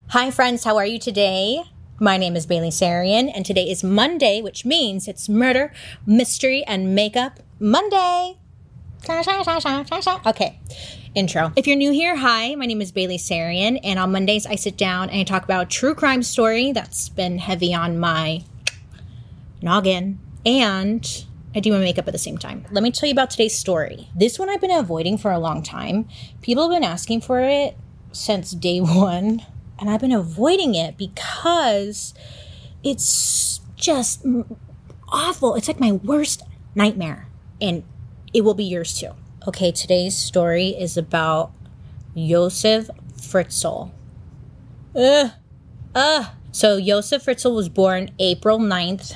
Hi friends, how are you today? My name is Bailey Sarian, and today is Monday, which means it's Murder, Mystery, and Makeup Monday. Okay, intro. If you're new here, hi, my name is Bailey Sarian, and on Mondays I sit down and I talk about a true crime story that's been heavy on my noggin, and I do my makeup at the same time. Let me tell you about today's story. This one I've been avoiding for a long time. People have been asking for it since day one. And I've been avoiding it because it's just awful. It's like my worst nightmare. And it will be yours too. Okay, today's story is about Josef Fritzl. So Josef Fritzl was born April 9th,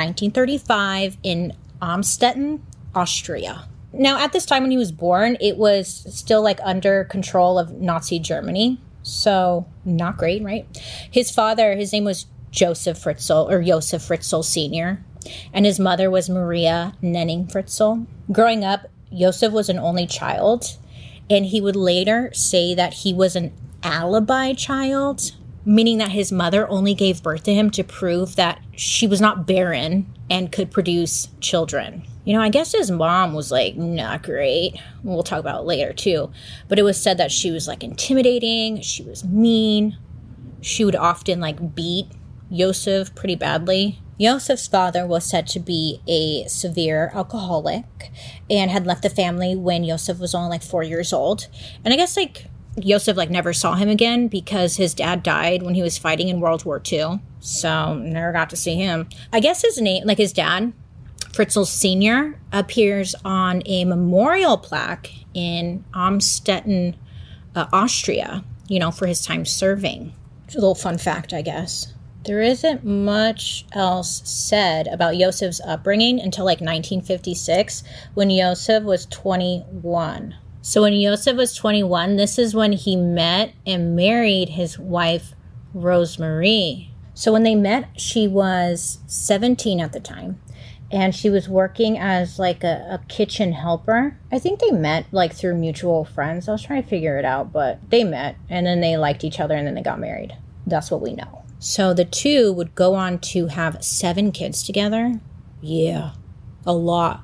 1935 in Amstetten, Austria. Now, at this time when he was born, it was still like under control of Nazi Germany. So, not great, right? His father, his name was Josef Fritzl, or Josef Fritzl Sr., and his mother was Maria Nenning Fritzl. Growing up, Josef was an only child, and he would later say that he was an alibi child, meaning that his mother only gave birth to him to prove that she was not barren and could produce children. You know, I guess his mom was like not great. We'll talk about it later too. But it was said that she was like intimidating. She was mean. She would often like beat Josef pretty badly. Josef's father was said to be a severe alcoholic and had left the family when Josef was only like 4 years old. And I guess like Josef like never saw him again because his dad died when he was fighting in World War II. So never got to see him. I guess his name, like his dad, Fritzl Sr., appears on a memorial plaque in Amstetten, Austria, for his time serving. It's a little fun fact, I guess. There isn't much else said about Josef's upbringing until like 1956 when Josef was 21. So when Josef was 21, this is when he met and married his wife, Rosemarie. So when they met, she was 17 at the time. And she was working as like a kitchen helper. I think they met like through mutual friends. I was trying to figure it out, but they met and then they liked each other and then they got married. That's what we know. So the two would go on to have 7 kids together. Yeah, a lot.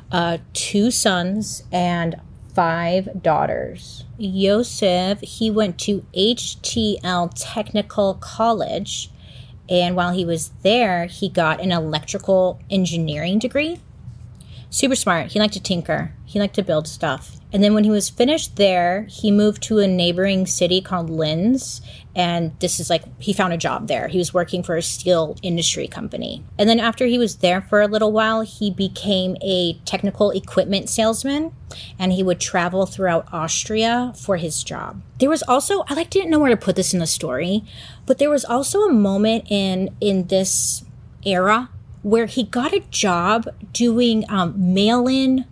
2 sons and 5 daughters. Josef, he went to HTL Technical College. And while he was there, he got an electrical engineering degree. Super smart. He liked to tinker. He liked to build stuff. And then when he was finished there, he moved to a neighboring city called Linz. And this is like, he found a job there. He was working for a steel industry company. And then after he was there for a little while, he became a technical equipment salesman. And he would travel throughout Austria for his job. There was also, I didn't know where to put this in the story, but there was also a moment in this era where he got a job doing mail-in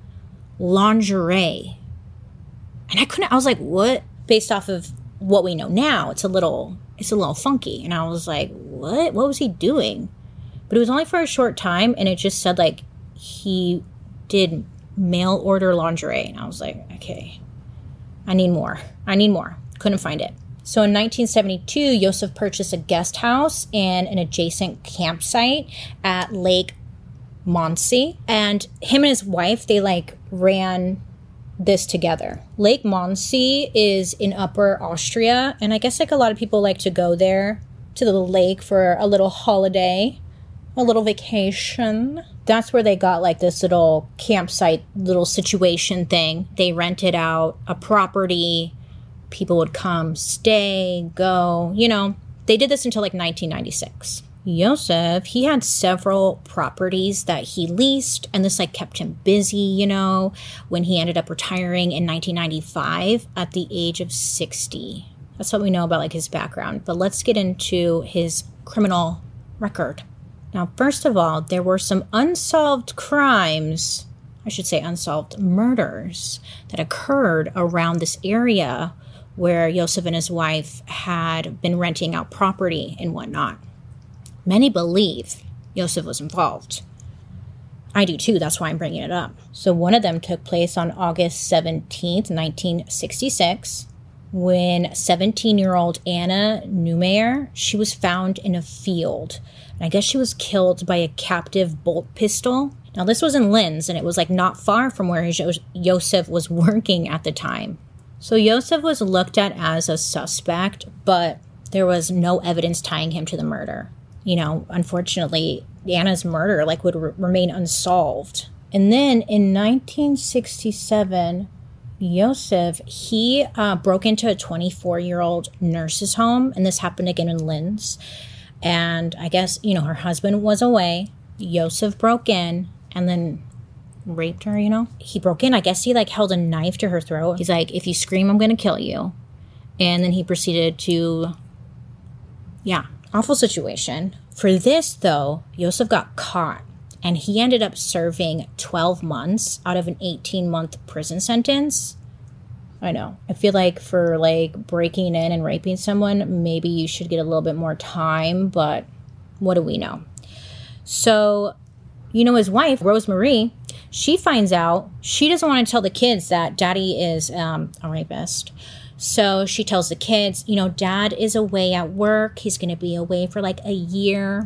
lingerie. And I was like, what? Based off of what we know now, it's a little funky. And I was like, what? What was he doing? But it was only for a short time, and it just said like he did mail order lingerie. And I was like, okay, I need more. Couldn't find it. So in 1972, Josef purchased a guest house and an adjacent campsite at Lake Mondsee. And him and his wife, they ran this together. Lake Mondsee is in Upper Austria. And I guess a lot of people like to go there to the lake for a little holiday, a little vacation. That's where they got this little campsite, little situation thing. They rented out a property. People would come, stay, go, They did this until 1996. Josef, he had several properties that he leased, and this kept him busy, when he ended up retiring in 1995 at the age of 60. That's what we know about his background. But let's get into his criminal record. Now, first of all, there were some unsolved crimes, I should say unsolved murders, that occurred around this area where Josef and his wife had been renting out property and whatnot. Many believe Josef was involved. I do too, that's why I'm bringing it up. So one of them took place on August 17th, 1966. when 17-year-old Anna Neumayer, she was found in a field. And I guess she was killed by a captive bolt pistol. Now, this was in Linz, and it was like not far from where Josef was working at the time. So Josef was looked at as a suspect, but there was no evidence tying him to the murder. You know, unfortunately, Anna's murder would remain unsolved. And then in 1967, Josef, he broke into a 24-year-old nurse's home, and this happened again in Linz. And I guess, her husband was away. Josef broke in and then raped her, He broke in. I guess he, held a knife to her throat. He's like, if you scream, I'm going to kill you. And then he proceeded to, awful situation. For this, though, Josef got caught. And he ended up serving 12 months out of an 18-month prison sentence. I know. I feel like for, breaking in and raping someone, maybe you should get a little bit more time, but what do we know? So, his wife, Rosemarie, she finds out. She doesn't want to tell the kids that Daddy is a rapist. So she tells the kids, Dad is away at work. He's going to be away for, a year.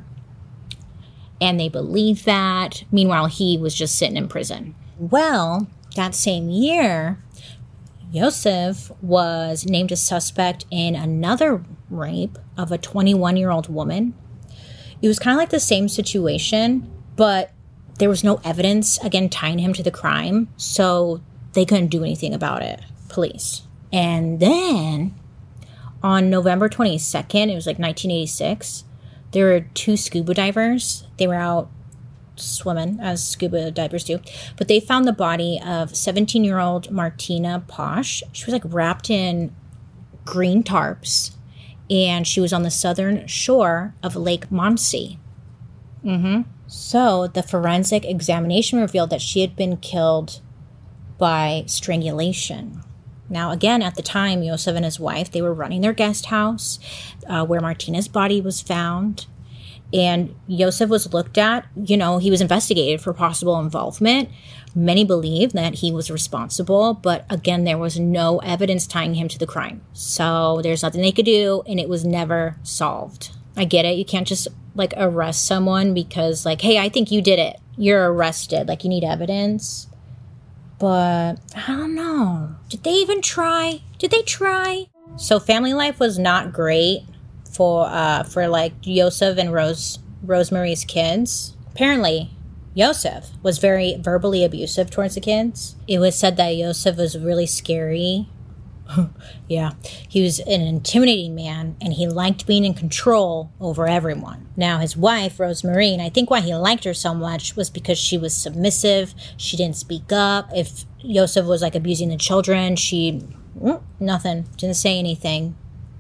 And they believe that. Meanwhile, he was just sitting in prison. Well, that same year, Josef was named a suspect in another rape of a 21-year-old woman. It was kind of like the same situation, but there was no evidence, again, tying him to the crime. So they couldn't do anything about it, police. And then on November 22nd, it was 1986, there were two scuba divers. They were out swimming, as scuba divers do. But they found the body of 17-year-old Martina Posch. She was wrapped in green tarps. And she was on the southern shore of Lake Mondsee. So the forensic examination revealed that she had been killed by strangulation. Now, again, at the time, Josef and his wife, they were running their guest house where Martina's body was found. And Josef was looked at, he was investigated for possible involvement. Many believe that he was responsible, but again, there was no evidence tying him to the crime. So there's nothing they could do, and it was never solved. I get it. You can't just, arrest someone because, hey, I think you did it. You're arrested. You need evidence. But I don't know. Did they even try? Did they try? So family life was not great for Josef and Rosemarie's kids. Apparently, Josef was very verbally abusive towards the kids. It was said that Josef was really scary. Yeah, he was an intimidating man, and he liked being in control over everyone. Now, his wife, Rosemarie, and I think why he liked her so much was because she was submissive. She didn't speak up. If Josef was abusing the children, she nothing, didn't say anything.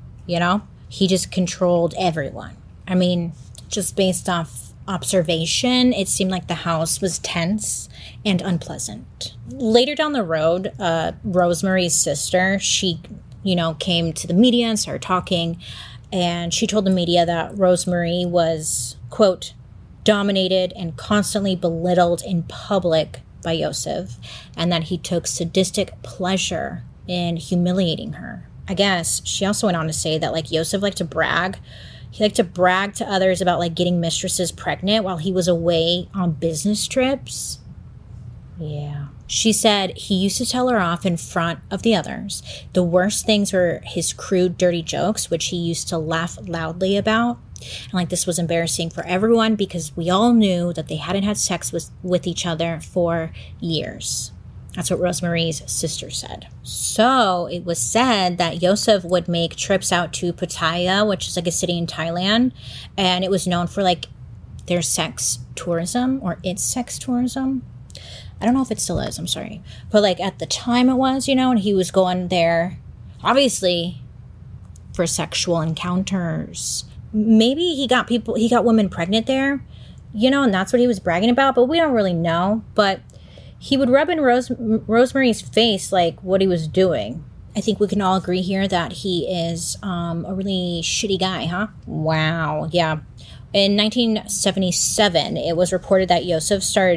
He just controlled everyone. I mean, just based off observation, it seemed like the house was tense and unpleasant. Later down the road, Rosemarie's sister, she, came to the media and started talking, and she told the media that Rosemarie was, quote, dominated and constantly belittled in public by Josef, and that he took sadistic pleasure in humiliating her. I guess she also went on to say that, Josef liked to brag. He liked to brag to others about, getting mistresses pregnant while he was away on business trips. Yeah. She said he used to tell her off in front of the others. The worst things were his crude, dirty jokes, which he used to laugh loudly about. And, this was embarrassing for everyone because we all knew that they hadn't had sex with each other for years. That's what Rosemarie's sister said. So it was said that Josef would make trips out to Pattaya, which is a city in Thailand. And it was known for their sex tourism or its sex tourism. I don't know if it still is. I'm sorry. But at the time it was, and he was going there, obviously, for sexual encounters. Maybe he got women pregnant there, and that's what he was bragging about. But we don't really know. But he would rub in Rosemarie's face what he was doing. I think we can all agree here that he is a really shitty guy, huh? Wow, yeah. In 1977, it was reported that Josef started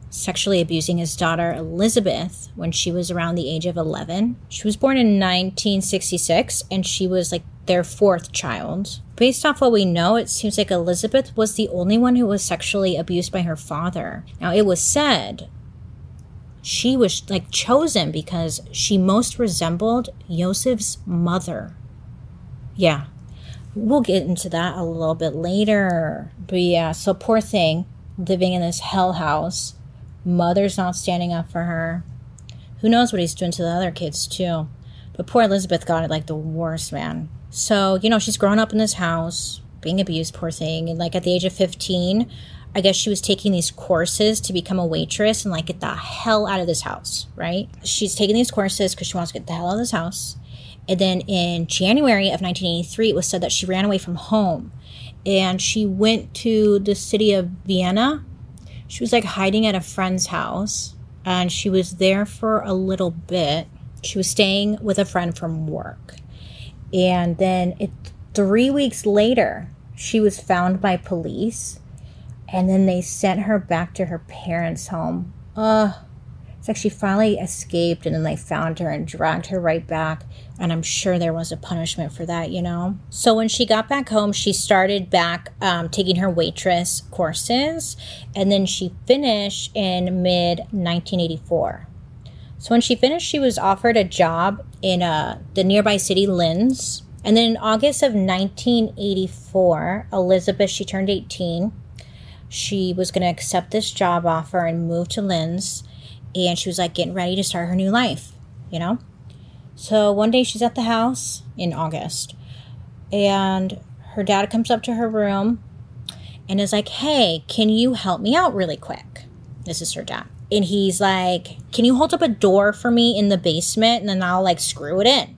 sexually abusing his daughter Elizabeth when she was around the age of 11. She was born in 1966, and she was like their fourth child. Based off what we know, it seems like Elizabeth was the only one who was sexually abused by her father. Now, it was said she was like chosen because she most resembled Yosef's mother. Yeah, we'll get into that a little bit later. But yeah, so poor thing, living in this hell house. Mother's not standing up for her. Who knows what he's doing to the other kids too. But poor Elizabeth got it like the worst, man. So, you know, she's growing up in this house, being abused, poor thing. And like at the age of 15, I guess she was taking these courses to become a waitress and like get the hell out of this house, right? She's taking these courses because she wants to get the hell out of this house. And then in January of 1983, it was said that she ran away from home. And she went to the city of Vienna. She was like hiding at a friend's house. And she was there for a little bit. She was staying with a friend from work. And then 3 weeks later, she was found by police. And then they sent her back to her parents' home. It's like she finally escaped, and then they found her and dragged her right back. And I'm sure there was a punishment for that, you know? So when she got back home, she started back taking her waitress courses. And then she finished in mid-1984. So when she finished, she was offered a job in the nearby city, Linz. And then in August of 1984, Elizabeth, she turned 18. She was going to accept this job offer and move to Linz. And she was like getting ready to start her new life, you know? So one day she's at the house in August. And her dad comes up to her room and is like, hey, can you help me out really quick? This is her dad. And he's like, can you hold up a door for me in the basement and then I'll like screw it in?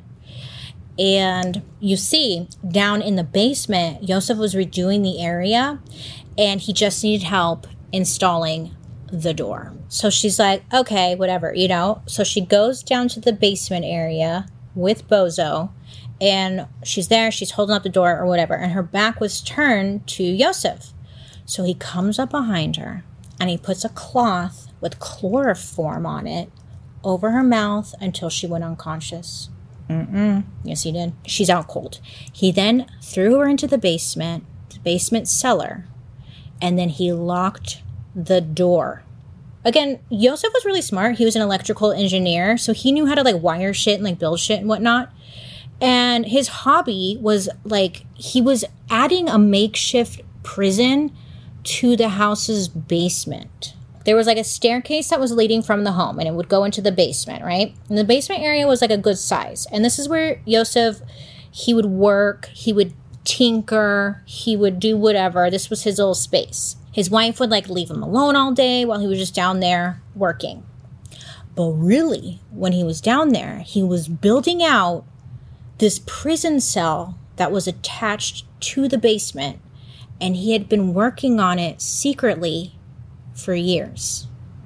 And you see, down in the basement, Yosef was redoing the area and he just needed help installing the door. So she's like, okay, whatever, you know. So she goes down to the basement area with Bozo and she's there, she's holding up the door or whatever. And her back was turned to Yosef. So he comes up behind her and he puts a cloth with chloroform on it over her mouth until she went unconscious. Yes, he did. She's out cold. He then threw her into the basement cellar, and then he locked the door. Again, Yosef was really smart. He was an electrical engineer, so he knew how to like wire shit and like build shit and whatnot. And his hobby was like, he was adding a makeshift prison to the house's basement. There was like a staircase that was leading from the home and it would go into the basement, right? And the basement area was like a good size. And this is where Yosef, he would work, he would tinker, he would do whatever. This was his little space. His wife would like leave him alone all day while he was just down there working. But really, when he was down there, he was building out this prison cell that was attached to the basement. And he had been working on it secretly for years.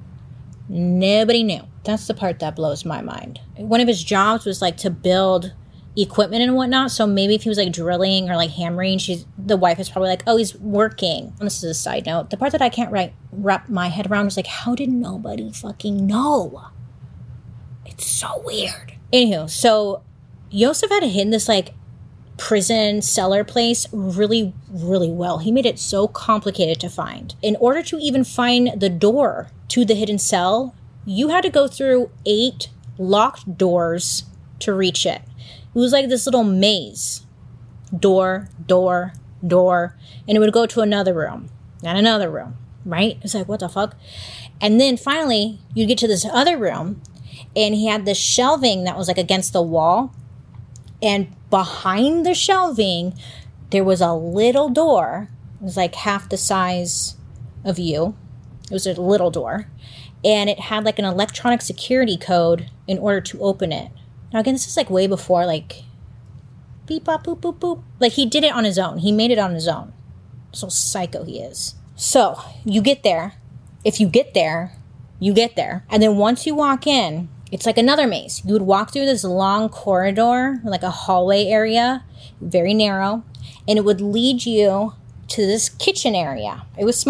Nobody knew. That's the part that blows my mind. One of his jobs was like to build equipment and whatnot. So maybe if he was like drilling or like hammering, the wife is probably like, oh, he's working. And this is a side note. The part that I can't wrap my head around was like, how did nobody fucking know? It's so weird. Anywho, so Yosef had hidden this like prison cellar place really, really well. He made it so complicated to find. In order to even find the door to the hidden cell, you had to go through 8 locked doors to reach it. It was like this little maze. Door, door, door. And it would go to another room and another room, right? It's like, what the fuck? And then finally, you get to this other room and he had this shelving that was like against the wall. And behind the shelving, there was a little door. It was like half the size of you. It was a little door. And it had like an electronic security code in order to open it. Now, again, this is like way before like beep, bop, boop, boop, boop. Like he did it on his own. He made it on his own. So psycho he is. So you get there. If you get there, you get there. And then once you walk in, it's like another maze. You would walk through this long corridor, like a hallway area, very narrow, and it would lead you to this kitchen area. It was small.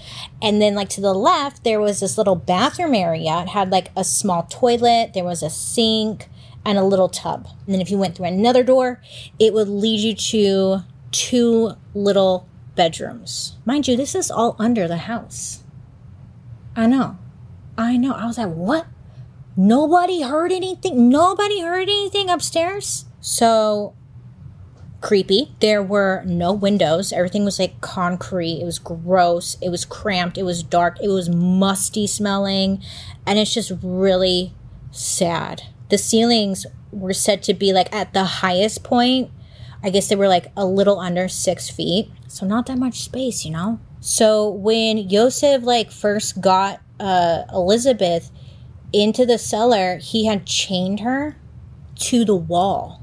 And then like to the left, there was this little bathroom area. It had like a small toilet. There was a sink and a little tub. And then if you went through another door, it would lead you to 2 little bedrooms. Mind you, this is all under the house. I know. I was like, what? Nobody heard anything? Nobody heard anything upstairs? So creepy. There were no windows. Everything was like concrete. It was gross. It was cramped. It was dark. It was musty smelling. And it's just really sad. The ceilings were said to be like at the highest point. I guess they were like a little under 6 feet. So not that much space, you know? So when Yosef like first got Elizabeth into the cellar, he had chained her to the wall.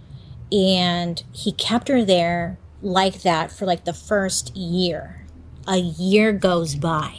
And he kept her there like that for like the first year. A year goes by.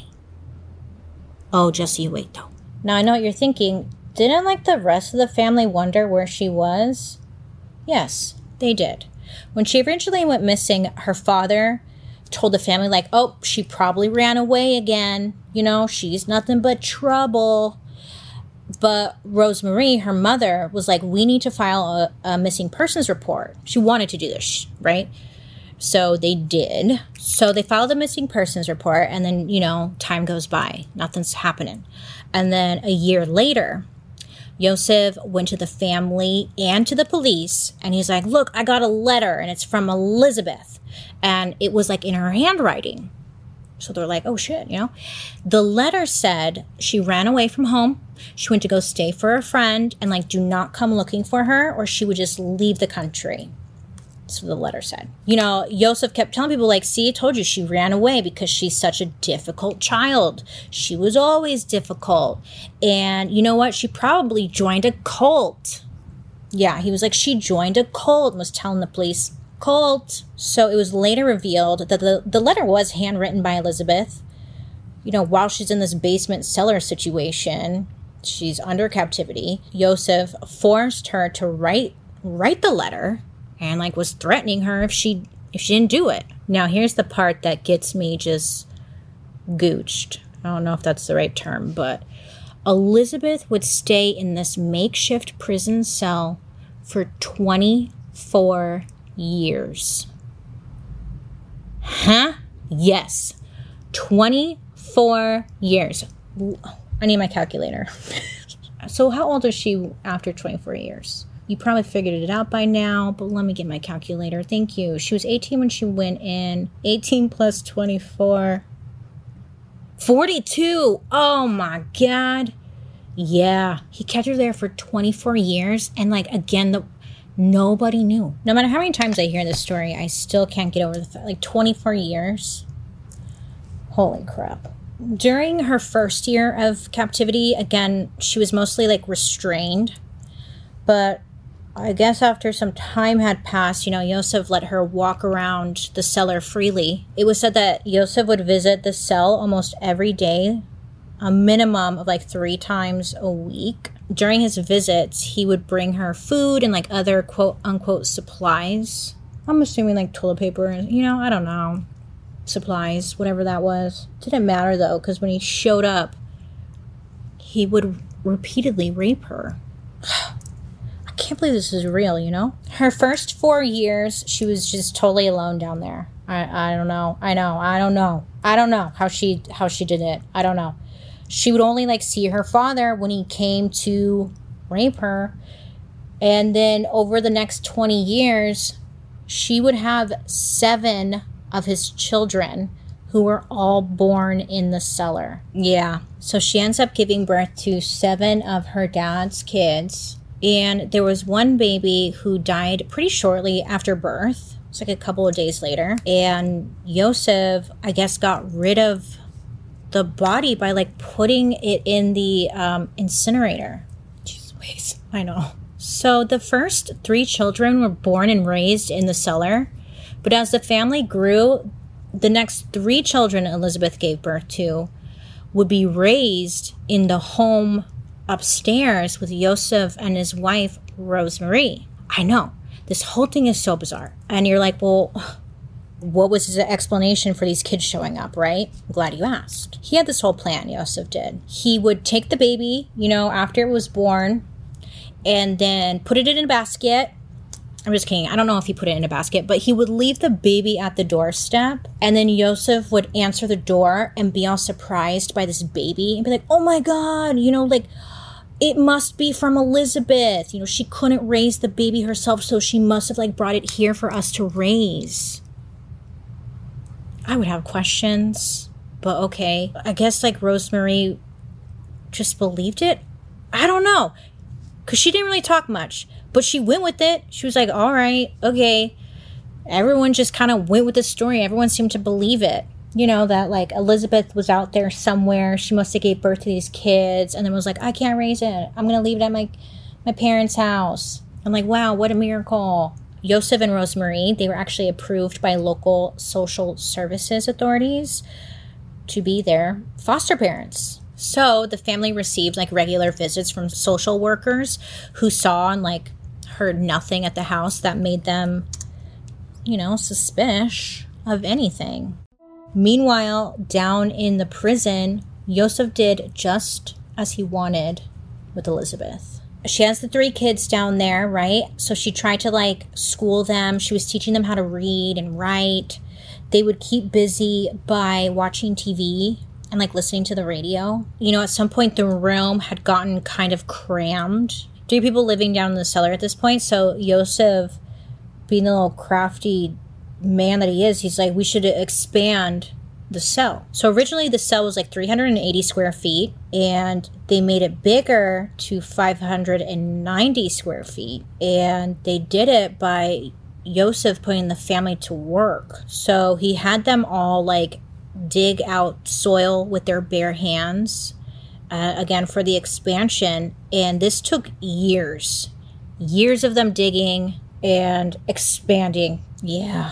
Oh, just you wait though. Now I know what you're thinking. Didn't like the rest of the family wonder where she was? Yes, they did. When she originally went missing, her father told the family like, oh, she probably ran away again. You know, she's nothing but trouble. But Rosemarie, her mother, was like, we need to file a missing persons report. She wanted to do this, right? So they did. So they filed a missing persons report, and then, you know, time goes by. Nothing's happening. And then a year later, Yosef went to the family and to the police, and he's like, look, I got a letter, and it's from Elizabeth. And it was like in her handwriting. So they're like, oh shit, you know. The letter said she ran away from home. She went to go stay for a friend, and like, do not come looking for her or she would just leave the country. That's what the letter said. You know, Yosef kept telling people like, see, I told you she ran away because she's such a difficult child. She was always difficult. And you know what? She probably joined a cult. Yeah, he was like, she joined a cult and was telling the police, cult. So it was later revealed that the letter was handwritten by Elizabeth. You know, while she's in this basement cellar situation, she's under captivity. Yosef forced her to write the letter and like was threatening her if she didn't do it. Now here's the part that gets me just gooched. I don't know if that's the right term, but Elizabeth would stay in this makeshift prison cell for 24 years. Huh? Yes. 24 years. I need my calculator. So how old is she after 24 years? You probably figured it out by now, but let me get my calculator. Thank you. She was 18 when she went in. 18 plus 24. 42. Oh my God. Yeah. He kept her there for 24 years. And like, again, nobody knew. No matter how many times I hear this story, I still can't get over the fact, like 24 years. Holy crap. During her first year of captivity, again, she was mostly like restrained. But I guess after some time had passed, you know, Yosef let her walk around the cellar freely. It was said that Yosef would visit the cell almost every day, a minimum of like 3 times a week. During his visits, he would bring her food and like other quote unquote supplies. I'm assuming like toilet paper, you know, I don't know. Supplies, whatever that was. Didn't matter though, because when he showed up, he would repeatedly rape her. I can't believe this is real, you know? Her first 4 years, she was just totally alone down there. I don't know. I don't know how she did it. I don't know. She would only like see her father when he came to rape her. And then over the next 20 years, she would have 7 of his children who were all born in the cellar. Yeah. So she ends up giving birth to 7 of her dad's kids. And there was one baby who died pretty shortly after birth. It's like a couple of days later. And Yosef, I guess, got rid of the body by like putting it in the incinerator. Jeez Louise. I know. So the first 3 children were born and raised in the cellar. But as the family grew, the next 3 children Elizabeth gave birth to would be raised in the home upstairs with Yosef and his wife, Rosemarie. I know. This whole thing is so bizarre. And you're like, well, what was his explanation for these kids showing up, right? I'm glad you asked. He had this whole plan, Yosef did. He would take the baby, after it was born, and then put it in a basket. I'm just kidding. I don't know if he put it in a basket, but he would leave the baby at the doorstep, and then Yosef would answer the door and be all surprised by this baby and be like, oh my God, it must be from Elizabeth. She couldn't raise the baby herself, so she must have brought it here for us to raise. I would have questions, but okay. I guess Rosemarie just believed it. I don't know, because she didn't really talk much, but she went with it. She was like, all right, okay. Everyone just kind of went with the story. Everyone seemed to believe it. That Elizabeth was out there somewhere. She must have gave birth to these kids and then was like, I can't raise it. I'm going to leave it at my parents' house. I'm like, wow, what a miracle. Yosef and Rosemarie, they were actually approved by local social services authorities to be their foster parents. So the family received regular visits from social workers who saw and heard nothing at the house that made them, suspicious of anything. Meanwhile, down in the prison, Yosef did just as he wanted with Elizabeth. She has the 3 kids down there, right? So she tried to school them. She was teaching them how to read and write. They would keep busy by watching TV and listening to the radio. At some point the room had gotten kind of crammed. 3 people living down in the cellar at this point. So Yosef, being the little crafty man that he is, he's like, we should expand the cell. So originally the cell was 380 square feet, and they made it bigger to 590 square feet. And they did it by Yosef putting the family to work. So he had them all dig out soil with their bare hands, again, for the expansion. And this took years of them digging and expanding. Yeah.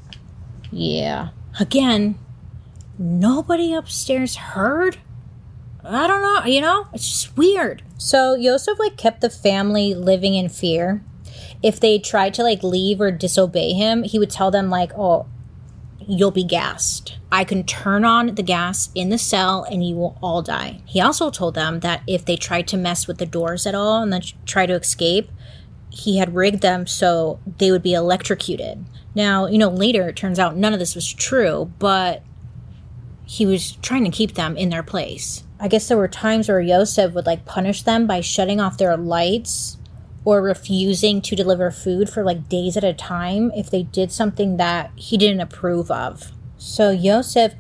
Again, nobody upstairs heard. I don't know, it's just weird. So Yosef kept the family living in fear. If they tried to leave or disobey him, he would tell them oh, you'll be gassed. I can turn on the gas in the cell and you will all die. He also told them that if they tried to mess with the doors at all and then try to escape, he had rigged them so they would be electrocuted. Now, later it turns out none of this was true, but he was trying to keep them in their place. I guess there were times where Yosef would punish them by shutting off their lights or refusing to deliver food for days at a time if they did something that he didn't approve of. So Yosef,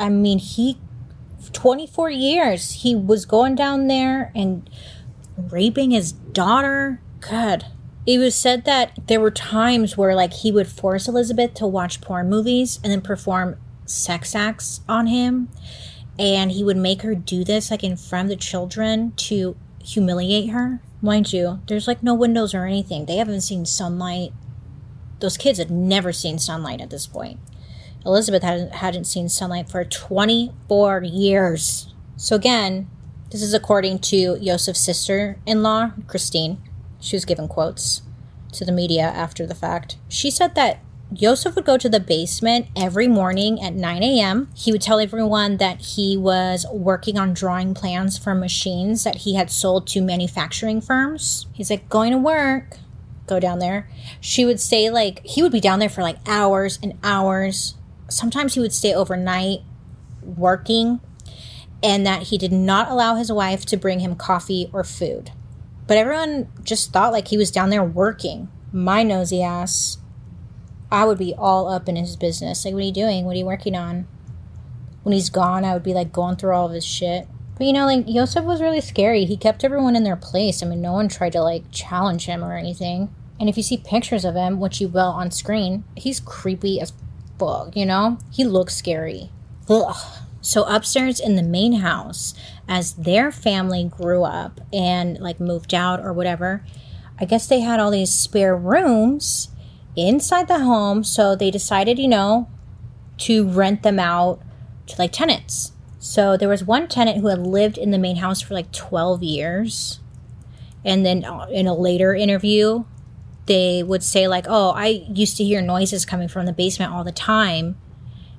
24 years, he was going down there and raping his daughter. God. It was said that there were times where he would force Elizabeth to watch porn movies and then perform sex acts on him. And he would make her do this in front of the children to humiliate her. Mind you, there's no windows or anything. They haven't seen sunlight. Those kids had never seen sunlight at this point. Elizabeth hadn't seen sunlight for 24 years. So again, this is according to Yosef's sister-in-law, Christine. She was given quotes to the media after the fact. She said that Yosef would go to the basement every morning at 9 a.m. He would tell everyone that he was working on drawing plans for machines that he had sold to manufacturing firms. He's going to work. Go down there. She would say he would be down there for hours and hours. Sometimes he would stay overnight working, and that he did not allow his wife to bring him coffee or food. But everyone just thought he was down there working. My nosy ass, I would be all up in his business. What are you doing? What are you working on? When he's gone, I would be going through all of his shit. But Yosef was really scary. He kept everyone in their place. No one tried to challenge him or anything. And if you see pictures of him, which you will on screen, he's creepy as fuck, He looks scary. Ugh. So upstairs in the main house, as their family grew up and moved out or whatever, I guess they had all these spare rooms inside the home. So they decided, to rent them out to tenants. So there was one tenant who had lived in the main house for 12 years. And then in a later interview, they would say oh, I used to hear noises coming from the basement all the time.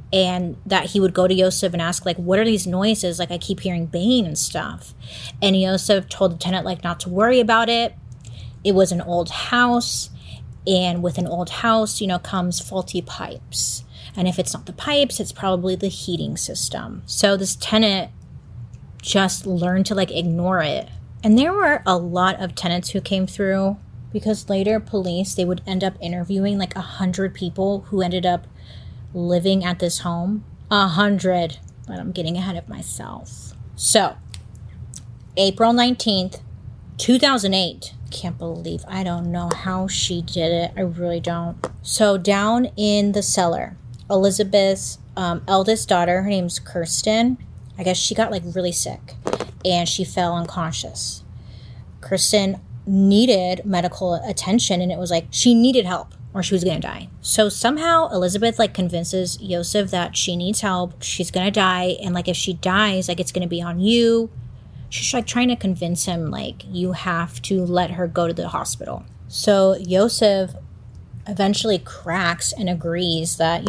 and that he would go to Yosef and ask, like, what are these noises? Like, I keep hearing banging and stuff. And Yosef told the tenant, like, not to worry about it. It was an old house, and with an old house, comes faulty pipes. And if it's not the pipes, it's probably the heating system. So this tenant just learned to, like, ignore it. And there were a lot of tenants who came through, because later police, they would end up interviewing like 100 people who ended up living at this home. 100, but I'm getting ahead of myself. So, April 19th, 2008. I don't know how she did it. I really don't. So, down in the cellar, Elizabeth's eldest daughter, her name's Kirsten. I guess she got like really sick and she fell unconscious. Kirsten needed medical attention, and it was like she needed help or she was gonna die. So somehow Elizabeth like convinces Yosef that she needs help, she's gonna die, and like if she dies, like it's gonna be on you. She's like trying to convince him, like, you have to let her go to the hospital. So Yosef eventually cracks and agrees that,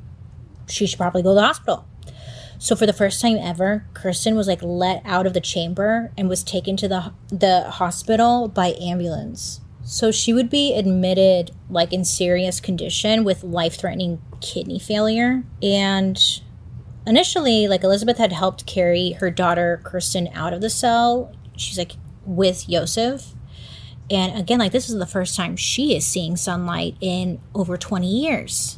she should probably go to the hospital. So for the first time ever, Kirsten was like let out of the chamber and was taken to the hospital by ambulance. So she would be admitted like in serious condition with life-threatening kidney failure. And initially, like, Elizabeth had helped carry her daughter Kirsten out of the cell. She's like with Yosef. And again, like, this is the first time she is seeing sunlight in over 20 years.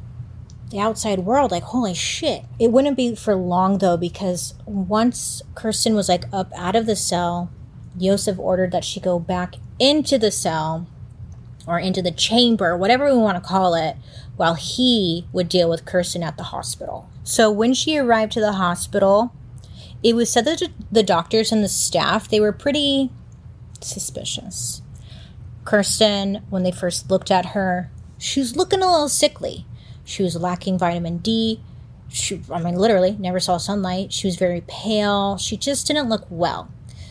The outside world, like, holy shit. It wouldn't be for long, though, because once Kirsten was, like, up out of the cell, Yosef ordered that she go back into the cell or into the chamber, whatever we want to call it, while he would deal with Kirsten at the hospital. So when she arrived to the hospital, it was said that the doctors and the staff, they were pretty suspicious. Kirsten, when they first looked at her, she was looking a little sickly. She was lacking vitamin D. She literally never saw sunlight. She was very pale. She just didn't look well.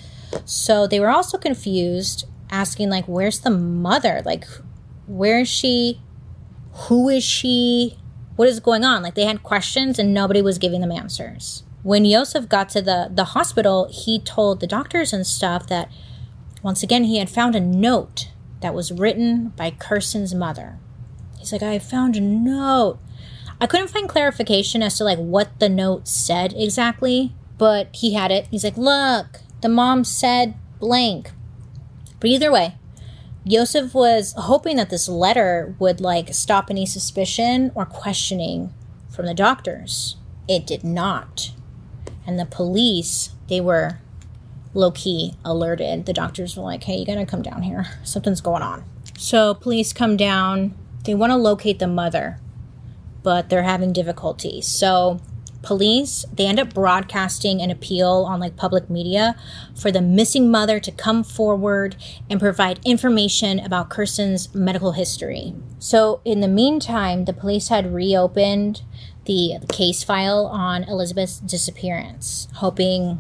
So they were also confused, asking, like, where's the mother? Like, where is she? Who is she? What is going on? Like, they had questions and nobody was giving them answers. When Yosef got to the hospital, he told the doctors and stuff that, once again, he had found a note that was written by Kirsten's mother. He's like, I found a note. I couldn't find clarification as to, like, what the note said exactly, but he had it. He's like, look, the mom said blank. But either way, Yosef was hoping that this letter would, like, stop any suspicion or questioning from the doctors. It did not. And the police, they were low-key alerted. The doctors were like, hey, you gotta come down here. Something's going on. So police come down. They want to locate the mother, but they're having difficulty. So police, they end up broadcasting an appeal on like public media for the missing mother to come forward and provide information about Kirsten's medical history. So in the meantime, the police had reopened the case file on Elizabeth's disappearance, hoping,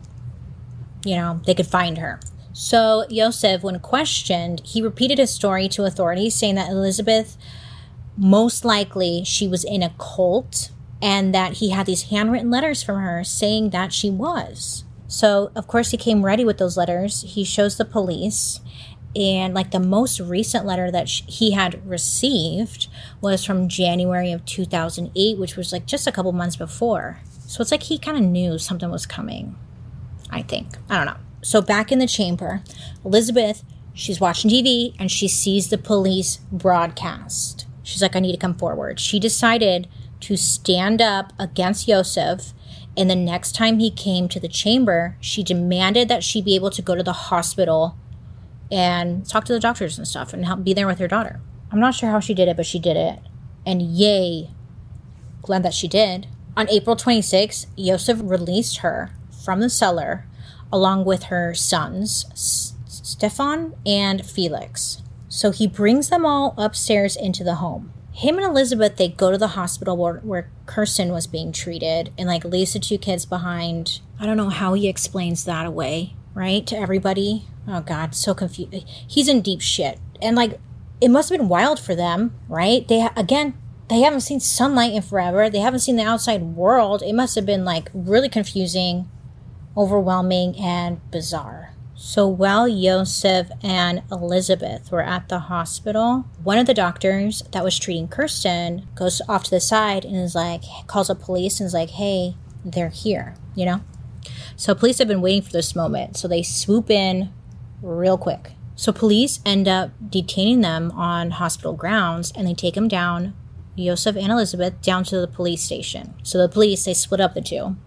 they could find her. So Yosef, when questioned, he repeated his story to authorities, saying that Elizabeth, most likely she was in a cult, and that he had these handwritten letters from her saying that she was. So, of course, he came ready with those letters. He shows the police, and like the most recent letter that he had received was from January of 2008, which was like just a couple months before. So it's like he kind of knew something was coming, I think. I don't know. So back in the chamber, Elizabeth, she's watching TV and she sees the police broadcast. She's like, I need to come forward. She decided to stand up against Yosef, and the next time he came to the chamber, she demanded that she be able to go to the hospital and talk to the doctors and stuff and help be there with her daughter. I'm not sure how she did it, but she did it. And yay, glad that she did. On April 26th, Yosef released her from the cellar along with her sons, Stefan and Felix. So he brings them all upstairs into the home. Him and Elizabeth, they go to the hospital where Kirsten was being treated and like leaves the two kids behind. I don't know how he explains that away, right, to everybody. Oh God, so confused. He's in deep shit. And like, it must have been wild for them, right? they haven't seen sunlight in forever. They haven't seen the outside world. It must have been like really confusing, overwhelming, and bizarre. So while Yosef and Elizabeth were at the hospital, one of the doctors that was treating Kirsten goes off to the side and is like, calls up police and is like, hey, they're here, you know? So police have been waiting for this moment. So they swoop in real quick. So police end up detaining them on hospital grounds and they take them down, Yosef and Elizabeth, down to the police station. So the police, they split up the two.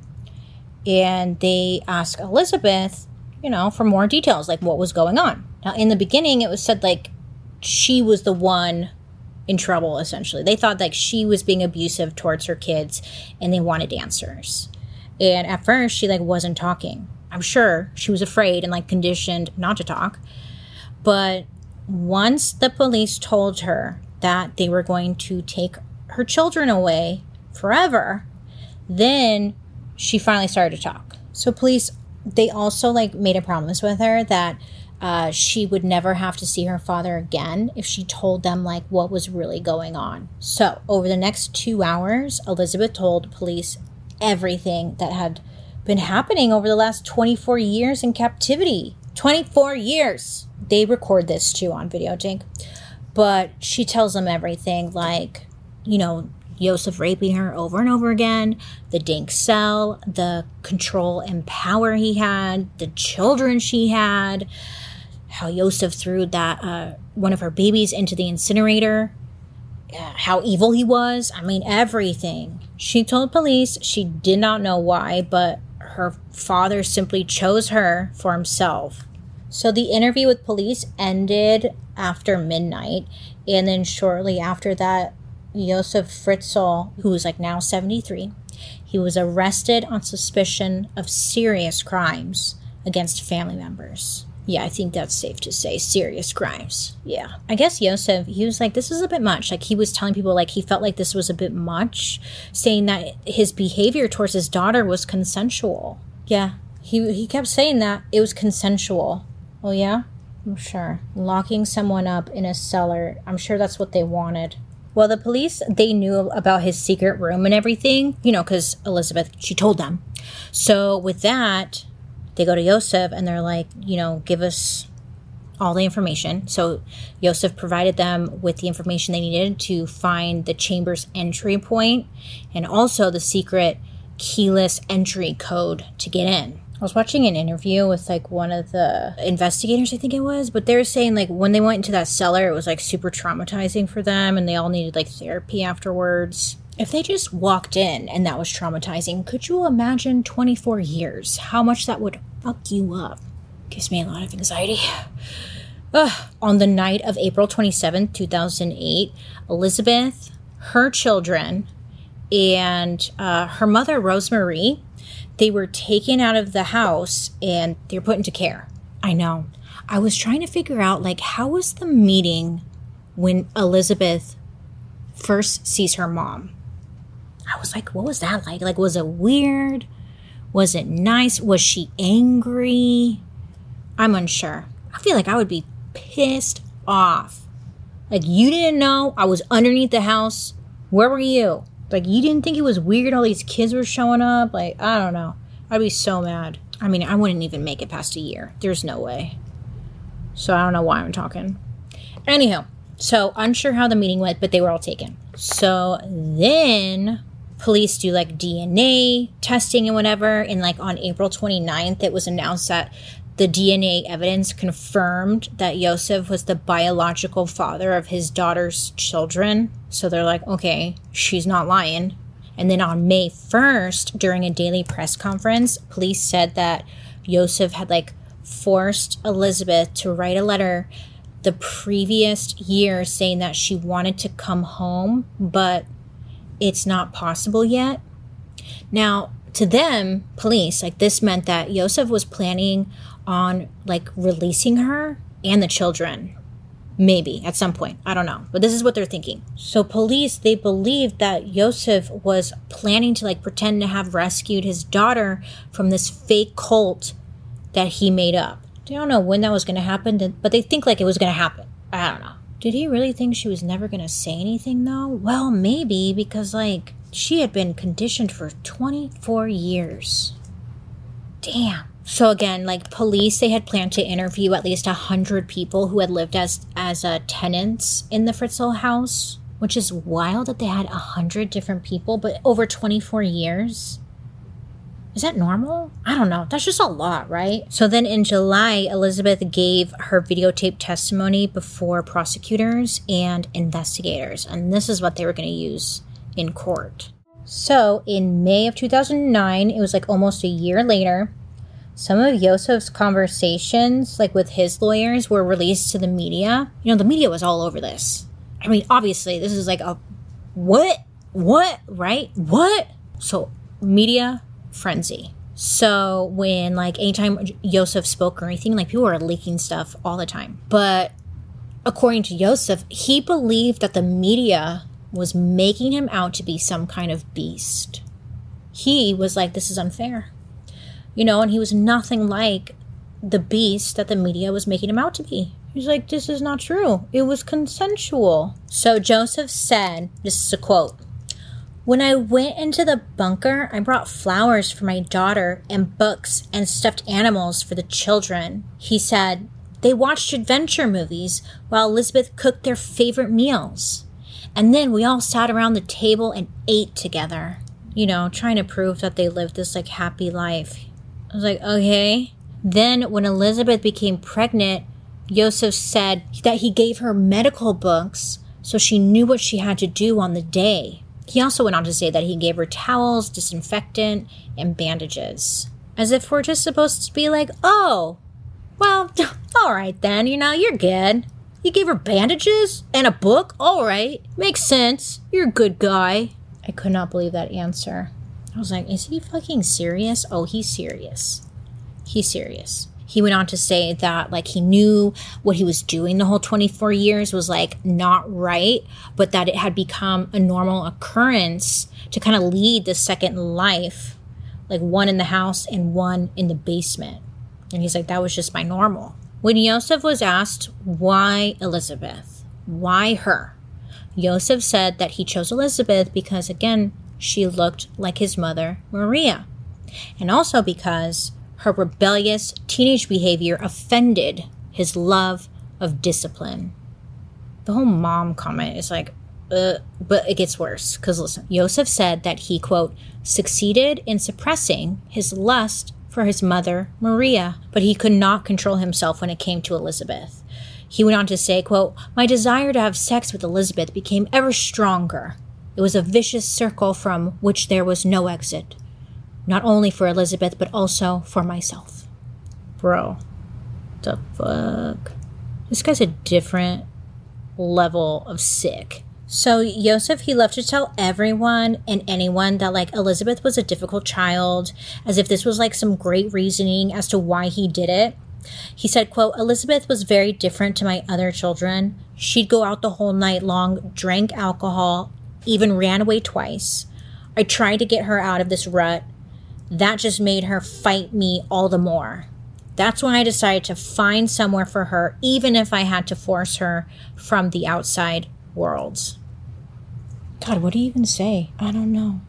And they ask Elizabeth, you know, for more details, like what was going on. Now, in the beginning, it was said like she was the one in trouble, essentially. They thought like she was being abusive towards her kids and they wanted answers. And at first, she like wasn't talking. I'm sure she was afraid and like conditioned not to talk. But once the police told her that they were going to take her children away forever, then she finally started to talk. So police, they also like made a promise with her that she would never have to see her father again if she told them like what was really going on. So over the next 2 hours, Elizabeth told police everything that had been happening over the last 24 years in captivity. 24 years! They record this too on videotape. But she tells them everything, like, you know, Yosef raping her over and over again, the dank cell, the control and power he had, the children she had, how Yosef threw that one of her babies into the incinerator, how evil he was. I mean, everything. She told police she did not know why, but her father simply chose her for himself. So the interview with police ended after midnight, and then shortly after that, Yosef Fritzl, who was like now 73, he was arrested on suspicion of serious crimes against family members. Yeah, I think that's safe to say. Serious crimes. Yeah. I guess Yosef, he was like, this is a bit much. Like, he was telling people, like, he felt like this was a bit much, saying that his behavior towards his daughter was consensual. Yeah. He kept saying that it was consensual. Oh, yeah? I'm sure. Locking someone up in a cellar, I'm sure that's what they wanted. Well, the police, they knew about his secret room and everything, you know, because Elizabeth, she told them. So with that, they go to Yosef and they're like, you know, give us all the information. So Yosef provided them with the information they needed to find the chamber's entry point and also the secret keyless entry code to get in. I was watching an interview with like one of the investigators, I think it was, but they were saying like when they went into that cellar, it was like super traumatizing for them and they all needed like therapy afterwards. If they just walked in and that was traumatizing, could you imagine 24 years? How much that would fuck you up? Gives me a lot of anxiety. On the night of April 27th, 2008, Elizabeth, her children, and her mother, Rosemary, they were taken out of the house and they were put into care. I know. I was trying to figure out, like, how was the meeting when Elizabeth first sees her mom? I was like, what was that like? Like, was it weird? Was it nice? Was she angry? I'm unsure. I feel like I would be pissed off. Like, you didn't know I was underneath the house. Where were you? Like, you didn't think it was weird all these kids were showing up? Like, I don't know. I'd be so mad. I mean, I wouldn't even make it past a year. There's no way. So I don't know why I'm talking. Anyhow, so unsure how the meeting went, but they were all taken. So then police do like DNA testing and whatever. And like on April 29th, it was announced that the DNA evidence confirmed that Yosef was the biological father of his daughter's children. So they're like, okay, she's not lying. And then on May 1st, during a daily press conference, police said that Yosef had like forced Elizabeth to write a letter the previous year saying that she wanted to come home, but it's not possible yet. Now, to them, police, like this meant that Yosef was planning on like releasing her and the children. Maybe at some point. I don't know. But this is what they're thinking. So police, they believed that Yosef was planning to like pretend to have rescued his daughter from this fake cult that he made up. They don't know when that was going to happen, but they think like it was going to happen. I don't know. Did he really think she was never going to say anything, though? Well, maybe, because, like, she had been conditioned for 24 years. Damn. So again, like, police, they had planned to interview at least 100 people who had lived as tenants in the Fritzl house, which is wild that they had 100 different people, but over 24 years. Is that normal? I don't know. That's just a lot, right? So then in July, Elizabeth gave her videotape testimony before prosecutors and investigators, and this is what they were going to use in court. So in May of 2009, it was like almost a year later, some of Yosef's conversations, like with his lawyers, were released to the media. You know, the media was all over this. I mean, obviously, this is like a, what, right? What? So, media frenzy. So, when, like, anytime Yosef spoke or anything, like, people were leaking stuff all the time. But, according to Yosef, he believed that the media was making him out to be some kind of beast. He was like, this is unfair. You know, and he was nothing like the beast that the media was making him out to be. He's like, this is not true. It was consensual. So Joseph said, this is a quote, "When I went into the bunker, I brought flowers for my daughter and books and stuffed animals for the children." He said, "They watched adventure movies while Elizabeth cooked their favorite meals. And then we all sat around the table and ate together." You know, trying to prove that they lived this, like, happy life. I was like, okay. Then when Elizabeth became pregnant, Yosef said that he gave her medical books so she knew what she had to do on the day. He also went on to say that he gave her towels, disinfectant, and bandages. As if we're just supposed to be like, oh, well, all right then, you know, you're good. You gave her bandages and a book? All right. Makes sense. You're a good guy. I could not believe that answer. I was like, is he fucking serious? Oh, he's serious. He's serious. He went on to say that, like, he knew what he was doing the whole 24 years was, like, not right, but that it had become a normal occurrence to kind of lead the second life, like one in the house and one in the basement. And he's like, that was just my normal. When Yosef was asked why Elizabeth, why her, Yosef said that he chose Elizabeth because, again, she looked like his mother, Maria, and also because her rebellious teenage behavior offended his love of discipline. The whole mom comment is like, but it gets worse. Because listen, Yosef said that he, quote, succeeded in suppressing his lust for his mother, Maria, but he could not control himself when it came to Elizabeth. He went on to say, quote, "My desire to have sex with Elizabeth became ever stronger. It was a vicious circle from which there was no exit. Not only for Elizabeth, but also for myself." Bro, the fuck? This guy's a different level of sick. So Yosef, he loved to tell everyone and anyone that, like, Elizabeth was a difficult child, as if this was like some great reasoning as to why he did it. He said, quote, "Elizabeth was very different to my other children. She'd go out the whole night long, drank alcohol, even ran away twice. I tried to get her out of this rut. That just made her fight me all the more. That's when I decided to find somewhere for her, even if I had to force her from the outside world." God, what do you even say? I don't know.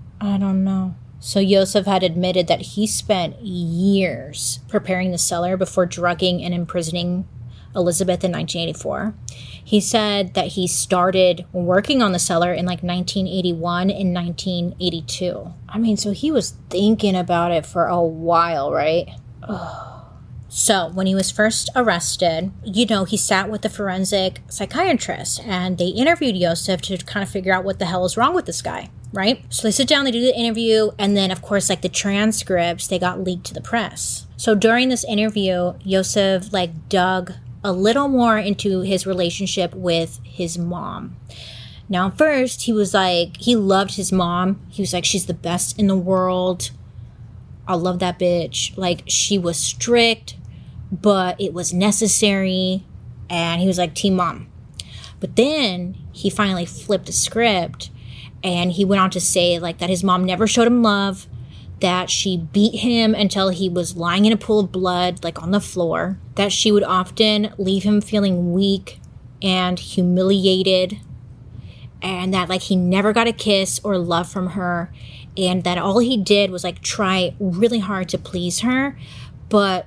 So Yosef had admitted that he spent years preparing the cellar before drugging and imprisoning Elizabeth in 1984. He said that he started working on the cellar in like 1981 and 1982. I mean, so he was thinking about it for a while, right? Ugh. So when he was first arrested, you know, he sat with the forensic psychiatrist and they interviewed Yosef to kind of figure out what the hell is wrong with this guy, right? So they sit down, they do the interview, and then, of course, like the transcripts, they got leaked to the press. So during this interview, Yosef like dug a little more into his relationship with his mom. Now, first, he was like, he loved his mom. He was like, she's the best in the world. I love that bitch. Like, she was strict, but it was necessary. And he was like, team mom. But then he finally flipped the script and he went on to say like that his mom never showed him love, that she beat him until he was lying in a pool of blood, like on the floor, that she would often leave him feeling weak and humiliated, and that like he never got a kiss or love from her, and that all he did was like try really hard to please her, but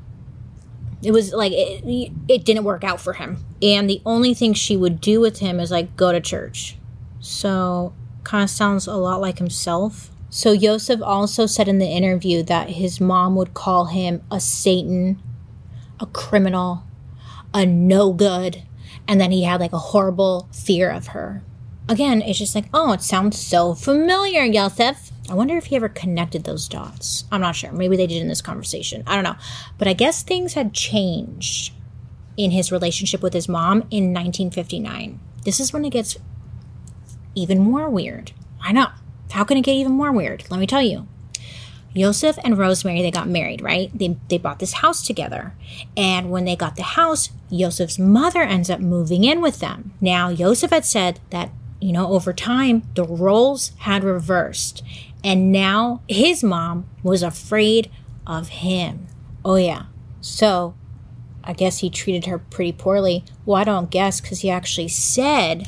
it was like it didn't work out for him. And the only thing she would do with him is like go to church. So kind of sounds a lot like himself. So Yosef also said in the interview that his mom would call him a Satan, a criminal, a no good, and then he had like a horrible fear of her. Again, it's just like, oh, it sounds so familiar, Yosef. I wonder if he ever connected those dots. I'm not sure. Maybe they did in this conversation. I don't know. But I guess things had changed in his relationship with his mom in 1959. This is when it gets even more weird. I know. How can it get even more weird? Let me tell you. Yosef and Rosemary, they got married, right? They bought this house together. And when they got the house, Yosef's mother ends up moving in with them. Now, Yosef had said that, you know, over time, the roles had reversed. And now his mom was afraid of him. Oh, yeah. So I guess he treated her pretty poorly. Well, I don't guess, because he actually said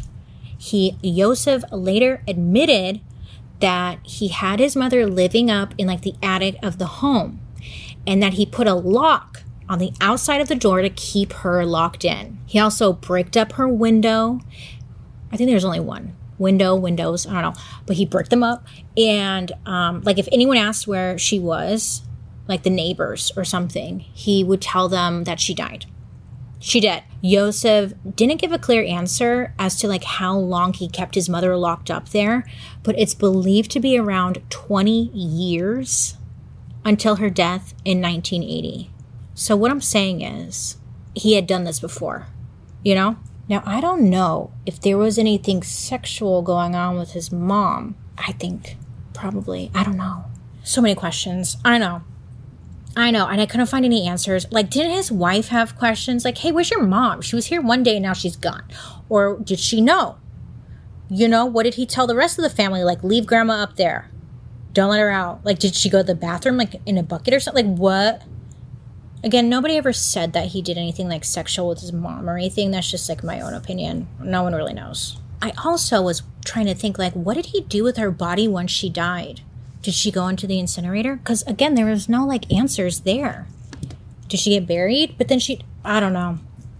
Yosef later admitted that he had his mother living up in like the attic of the home, and that he put a lock on the outside of the door to keep her locked in. He also bricked up her window. I think there's only one windows, I don't know, but he bricked them up. And like if anyone asked where she was, like the neighbors or something, he would tell them that she died. She did. Yosef didn't give a clear answer as to like how long he kept his mother locked up there, but it's believed to be around 20 years until her death in 1980. So what I'm saying is he had done this before, you know? Now, I don't know if there was anything sexual going on with his mom. I think probably. I don't know. So many questions. I know. And I couldn't find any answers. Like, didn't his wife have questions? Like, hey, where's your mom? She was here one day and now she's gone. Or did she know? You know, what did he tell the rest of the family? Like, leave grandma up there. Don't let her out. Like, did she go to the bathroom, like, in a bucket or something? Like, what? Again, nobody ever said that he did anything, like, sexual with his mom or anything. That's just, like, my own opinion. No one really knows. I also was trying to think, like, what did he do with her body once she died? Did she go into the incinerator? Because, again, there was no, like, answers there. Did she get buried? But then I don't know.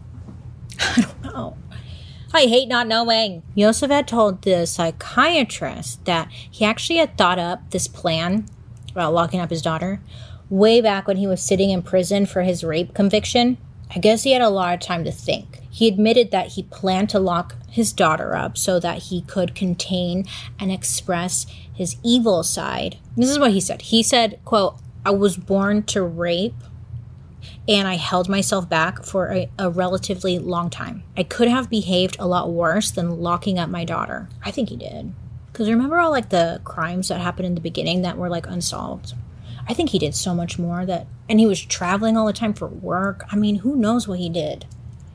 I don't know. I hate not knowing. Yosef had told the psychiatrist that he actually had thought up this plan about locking up his daughter way back when he was sitting in prison for his rape conviction. I guess he had a lot of time to think. He admitted that he planned to lock his daughter up so that he could contain and express his evil side. This is what he said. He said, quote, I was born to rape, and I held myself back for a relatively long time. I could have behaved a lot worse than locking up my daughter. I think he did. Because remember all like the crimes that happened in the beginning that were like unsolved? I think he did so much more and he was traveling all the time for work. I mean, who knows what he did?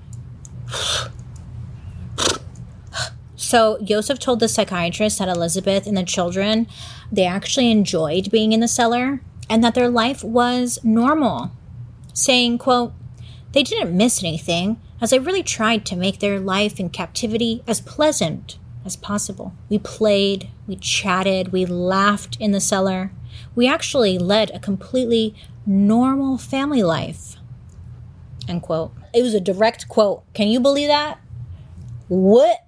So Yosef told the psychiatrist that Elizabeth and the children, they actually enjoyed being in the cellar and that their life was normal, saying, quote, they didn't miss anything as I really tried to make their life in captivity as pleasant as possible. We played, we chatted, we laughed in the cellar. We actually led a completely normal family life, end quote. It was a direct quote. Can you believe that? What?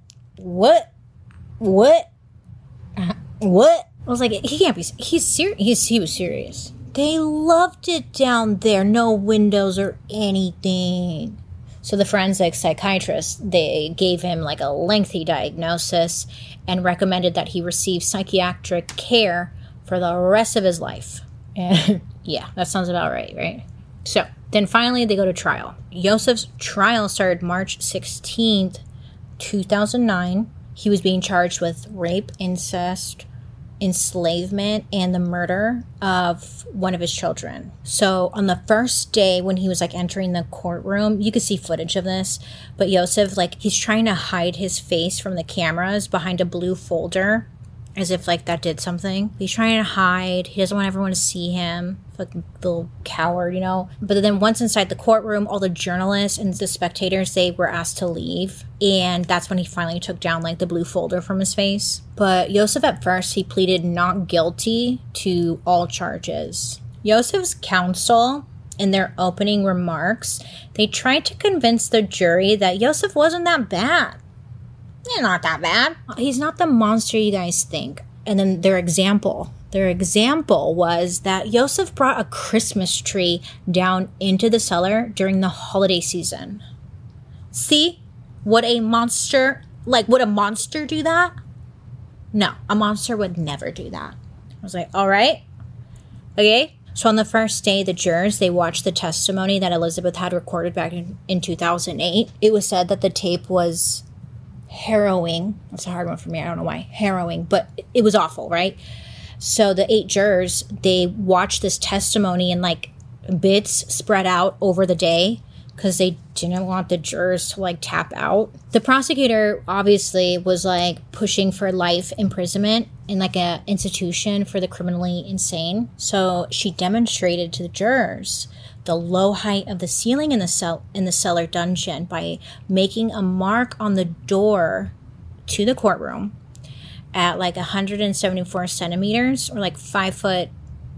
I was like, he can't be, he was serious. They loved it down there. No windows or anything. So the forensic psychiatrist, they gave him like a lengthy diagnosis and recommended that he receive psychiatric care for the rest of his life. And yeah, that sounds about right? So then finally they go to trial. Yosef's trial started March 16th, 2009. He was being charged with rape, incest, enslavement, and the murder of one of his children. So on the first day when he was like entering the courtroom, you could see footage of this, but Yosef, like, he's trying to hide his face from the cameras behind a blue folder. as if like that did something. He's trying to hide. He doesn't want everyone to see him. Fucking little coward, you know. But then once inside the courtroom, all the journalists and the spectators, they were asked to leave. And that's when he finally took down like the blue folder from his face. But Yosef at first, he pleaded not guilty to all charges. Yosef's counsel, in their opening remarks, they tried to convince the jury that Yosef wasn't that bad. He's not that bad. He's not the monster you guys think. And then their example was that Yosef brought a Christmas tree down into the cellar during the holiday season. See? Would a monster do that? No, a monster would never do that. I was like, all right. Okay. So on the first day, the jurors, they watched the testimony that Elizabeth had recorded back in 2008. It was said that the tape was harrowing. That's a hard one for me. I don't know why. Harrowing, but it was awful, right? So the 8 jurors, they watched this testimony in like bits spread out over the day because they didn't want the jurors to like tap out. The prosecutor obviously was like pushing for life imprisonment in like a institution for the criminally insane. So she demonstrated to the jurors the low height of the ceiling in the cellar dungeon by making a mark on the door to the courtroom at like 174 centimeters or like 5 foot